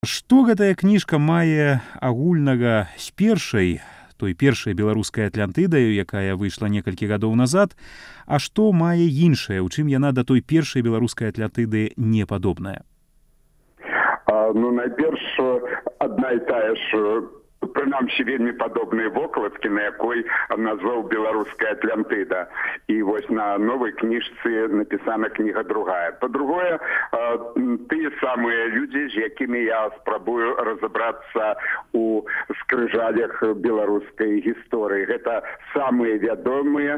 Што гэтая кніжка мае агульнага з той першай беларускай атлантыдаю, якая выйшла некалькі гадоў назад, а што мае іншае, у чым яна да той першай беларускай атлантыды не падобная? Найперш, адна і тая ж, прынамсі вельмі падобныя вокладкі, на якой назваў беларуская Атлантыда. І вось на новай кніжцы напісана кніга другая. Па-другое, тыя самыя людзі, з якімі я спрабую разабрацца у скрыжалях беларускай гісторыі. Гэта самыя вядомыя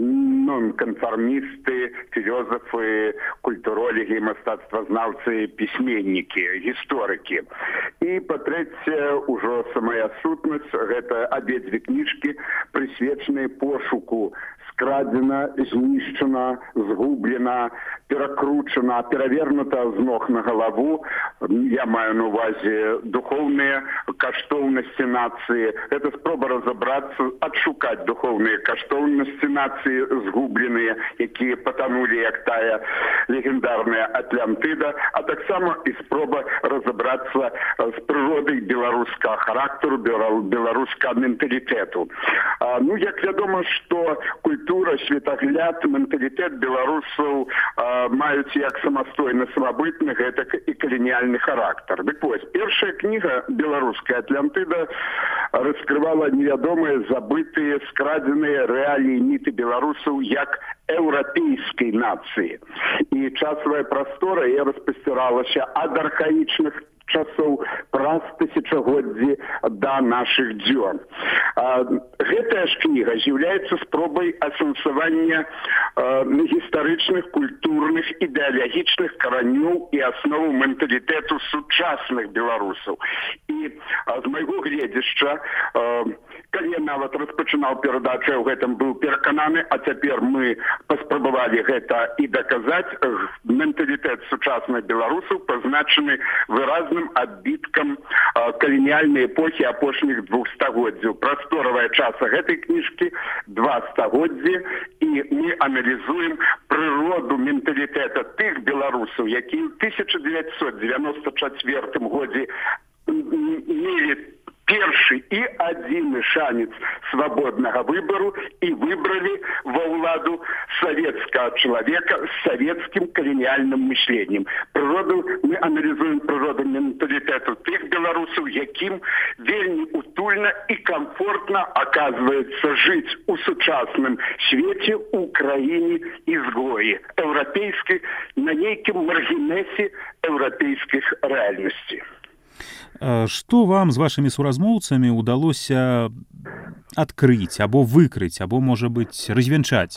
нонканфармісты, філёзафы, культуролегі, мастацтвазнаўцы, пісьменнікі, гісторыкі. І, па-трэцяе, ужо самая сутнасць, гэта абедзве кніжкі, прысвечаныя пошуку скрадзена, знішчана, згублена, перакручана, перавернута з ног на галаву. Я маю на увазе духоўныя каштоўнасці нацыі. Гэта спроба разабрацца, адшукаць духоўныя каштоўнасці нацыі згубленыя, якія патанулі, як тая легендарная Атлантыда, а таксама і спроба разабрацца з прыродай беларускага характару, беларускага менталітэту. Як вядома, што культура, светагляд, менталітэт беларусаў маюць як самастойна самабытны, гэтак і каланіяльны характар. Дык вось, першая кніга «Беларуская Атлантыда» раскрывала невядомыя, забытыя, скрадзеныя рэаліі міты беларусаў як еўрапейскай нацыі. І часавая прастора яе распасціралася ад архаічных часоў праз тысячагоддзі да нашых дзён. Гэтая ж кніга з'яўляецца спробай асэнсавання гістарычных, культурных, ідэалагічных каранёў і асноваў менталітэту сучасных беларусаў. І з майго гледзяшча, калі я нават распачынаў перадачу, у гэтым быў перакананы, а цяпер мы паспрабавалі гэта і даказаць, менталітэт сучасных беларусаў пазначаны выразным адбіткам каланіяльнай эпохі апошніх 2 стагоддзяў. Прасторавая часа гэтай кніжкі 2 стагоддзі, і мы аналізуем прыроду менталітэта тых беларусаў, якія ў 1994 годзе мелі першы і адзіны шанец свабоднага выбару і выбралі ва ўладу савецкага чалавека з савецкім каланіяльным мысленнем. Мы аналізуем прыроду менталітэту тых беларусаў, якім вельмі утульна і комфортна аказваецца жыць у сучасным свеце, у краіне ізгоі еўрапейскай, на нейкім маргінесе еўрапейскіх рэальнасцей. Што вам з вашымі суразмоўцамі ўдалося адкрыць, або выкрыць, або, можа быць, развенчаць?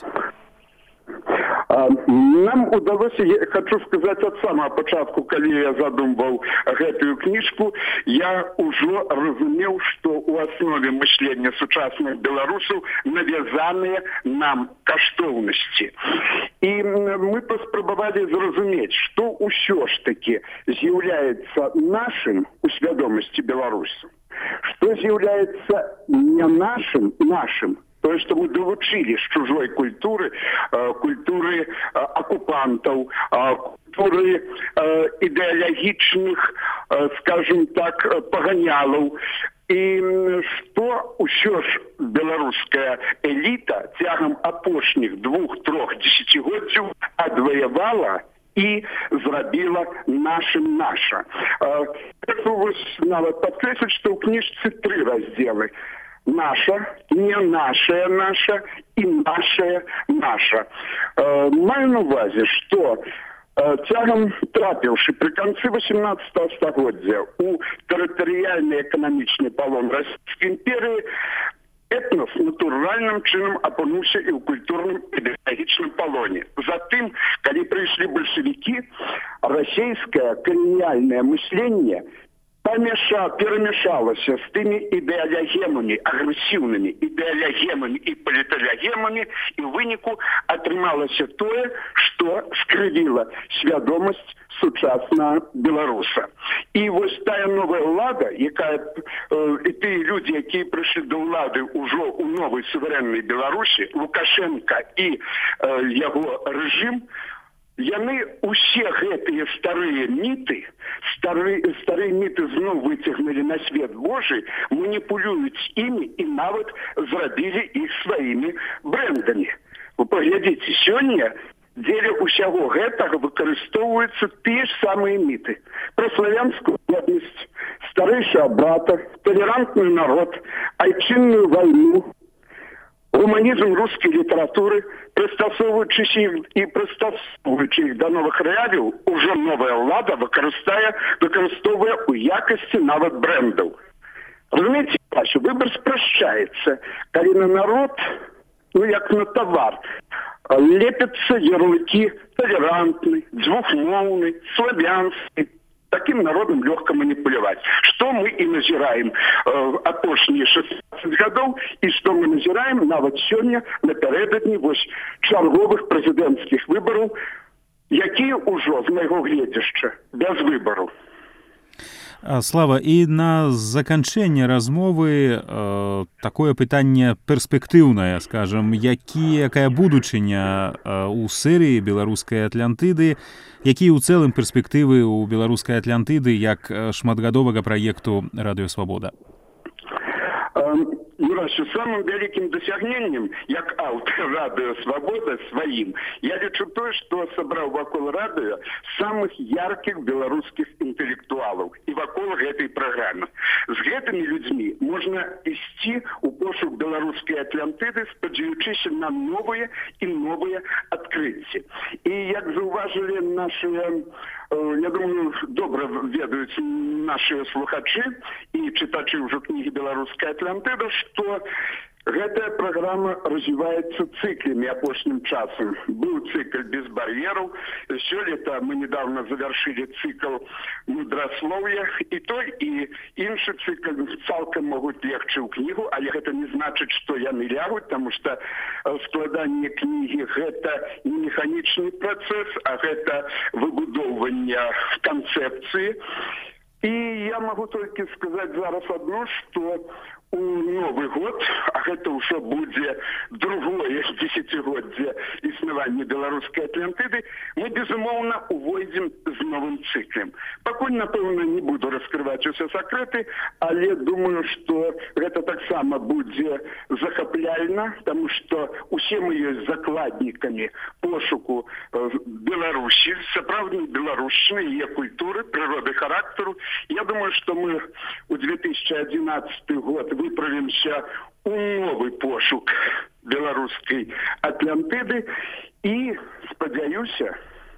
Нам удалося, я хочу сказаць, ад самага пачатку, калі я задумваў гэтую кніжку, я ўжо разумеў, што ў аснове мыслення сучасных беларусаў навязаныя нам каштоўнасці. І мы паспрабавалі зразумець, што ўсё ж такі з'яўляецца нашым у свядомасці беларусаў, што з'яўляецца не нашым, тое, што мы далучылі з чужой культуры, культуры акупантаў, культуры ідэалагічных, скажем так, паганялаў. І што ўсё ж беларуская эліта цягам апошніх 2-3 дзесяцігоддзяў адваявала і зрабіла нашым наша. Хочу вось нават падкрэсліць, што ў кніжцы 3 раздзелы. Наша, не нашая наша і нашая наша. Маю на увазе, што цягам трапіўшы пры канцы 18 стагоддзя у тэрытарыяльны эканамічны палон Расійскай імперыі, этнос натуральным чынам апынуўся і ў культурным ідэалагічным палоне. Затым, калі прыйшлі бальшавікі, расійскае каланіяльнае мысленне перамешалася з тымі ідэалягемамі, агрэсіўнымі ідэалягемамі і паліталягемамі, і ў выніку атрымалася тое, што скрывіла свядомасць сучаснага беларуса. І вось тая новая ўлада, якая і тыя людзі, якія прыйшлі да ўлады ўжо ў новай суверэннай Беларусі, Лукашенка і яго рэжым, Яны усе гэтыя старыя міты, старыя міты зноў выцягнулі на свет Божий, маніпулююць імі і нават зрабілі іх сваімі брэндамі. Вы паглядзіце, сёння дзеля ўсяго гэтага выкарыстоўваюцца тыя ж самыя міты. Пра славянскую годнасць, старэйшага брата, толерантны народ, айчынную вайну, гуманізм рускай літаратуры, прыстасоўваючы іх да новых рэаліяў, ужо новая ўлада выкарыстоўвае ў якасці нават брэндаў. Разумееце, выбар спрашчаецца, калі на народ, як на тавар, лепятся ярлыки толерантный, двухмовный, славянский. Таким народом легко манипулировать. Что мы и назираем апошние 16 годов, и что мы назираем нават сегодня напярэдадні чарговых президентских выборов, якія ўжо з майго гледзяшча без выборов. Слава, і на заканчэнне размовы такое пытанне перспектыўнае, скажам, якая будучыня ў серыі беларускай Атлантыды, якія ў цэлым перспектывы ў беларускай Атлантыды як шматгадовага праекту «Радыё Свабода»? Юрасю, самым вялікім дасягненнем, як аўтар «Радыё Свабода» сваім, я лічу тое, што сабраў вакол радыё самых яркіх беларускіх інтэлектуалаў і вакол гэтай праграмы. З гэтымі людзьмі можна ісці ў пошук беларускай Атлантыды, спадзяючыся на новыя і новыя адкрыцці. І як заўважылі нашыя, я думаю, добра ведаюць нашыя слухачы і чытачы ўжо кнігі «Беларуская Атлантыда», што гэтая праграма развіваецца цыкламі апошнім часам. Быў цыкл «Без бар'ераў», сёлета мы недавно завершили цикл «Мудраслов'я», і той, і іншы цыкл цалкам могуць легчы ў кнігу, але гэта не значыць, што яны лягуць, таму што складанне кнігі – гэта не механічны працэс, а гэта выбудоўванне канцэпцыі. І я могу толькі сказаць зараз адно, што у Новы год, а гэта ўжо будзе другое дзесяцігоддзе існавання беларускай Атлантыды, мы, безумоўна, увойдзем з новым цыклем. Пакуль, напэўна, не буду раскрываць усе сакрэты, але думаю, што гэта таксама будзе захапляльна, таму што усе мы ёсць закладнікамі пошуку Беларусі, сапраўднай беларушчыны, яе культуры, прыроды характару. Я думаю, што мы у 2011 год выправімся у новы пошук беларускай Атлантыды і, спадзяюся,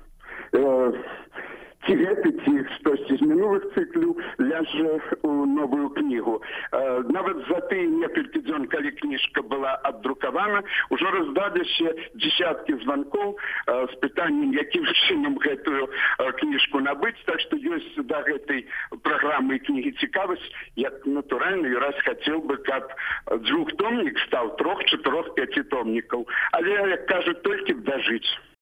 ці гэты, ці штосьці з мінулых цыклаў ляжа ў новую кнігу. Нават за тыя некалькі дзён, калі кніжка была аддрукавана, ужо раздаліся дзесяткі званкоў з пытаннем, якім чынам гэтую кніжку набыць. Так што ёсць да гэтай праграмы і кнігі цікавасць. Як натуральна, я раз хацеў бы, каб двухтомнік стаў 3, 4, 5 томнікаў. Але, як кажуць, толькі б дажыць.